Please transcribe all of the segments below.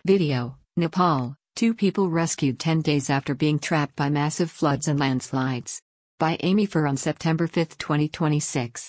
Video, Nepal, two people rescued 10 days after being trapped by massive floods and landslides. By Amy Fur on September 5, 2026.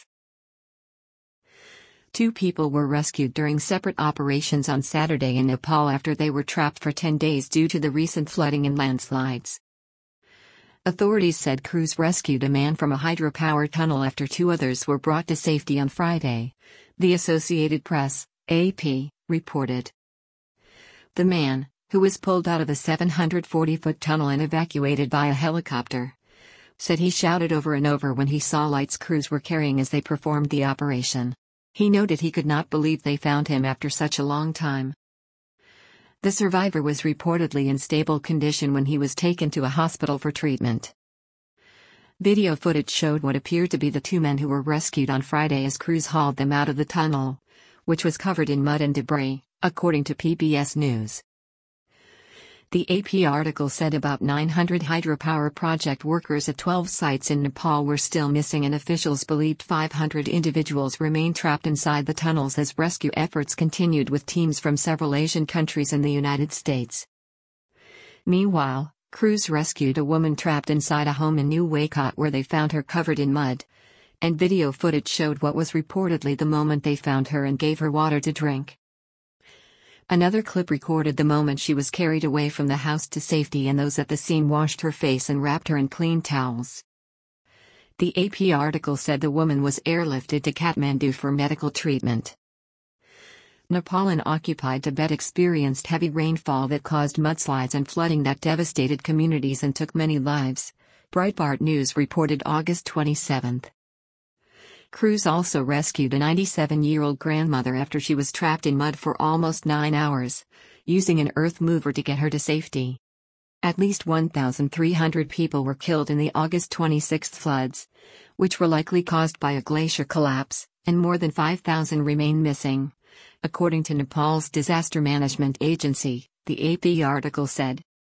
Two people were rescued during separate operations on Saturday in Nepal after they were trapped for 10 days due to the recent flooding and landslides. Authorities said crews rescued a man from a hydropower tunnel after two others were brought to safety on Friday, the Associated Press, AP, reported. The man, who was pulled out of a 740-foot tunnel and evacuated by a helicopter, said he shouted over and over when he saw lights crews were carrying as they performed the operation. He noted he could not believe they found him after such a long time. The survivor was reportedly in stable condition when he was taken to a hospital for treatment. Video footage showed what appeared to be the two men who were rescued on Friday as crews hauled them out of the tunnel, which was covered in mud and debris, according to PBS News. The AP article said about 900 hydropower project workers at 12 sites in Nepal were still missing, and officials believed 500 individuals remain trapped inside the tunnels as rescue efforts continued with teams from several Asian countries and the United States. Meanwhile, crews rescued a woman trapped inside a home in New Waikot where they found her covered in mud, and video footage showed what was reportedly the moment they found her and gave her water to drink. Another clip recorded the moment she was carried away from the house to safety, and those at the scene washed her face and wrapped her in clean towels. The AP article said the woman was airlifted to Kathmandu for medical treatment. Nepal and occupied Tibet experienced heavy rainfall that caused mudslides and flooding that devastated communities and took many lives, Breitbart News reported August 27. Crews also rescued a 97-year-old grandmother after she was trapped in mud for almost 9 hours, using an earth mover to get her to safety. At least 1,300 people were killed in the August 26 floods, which were likely caused by a glacier collapse, and more than 5,000 remain missing, according to Nepal's disaster management agency, the AP article said.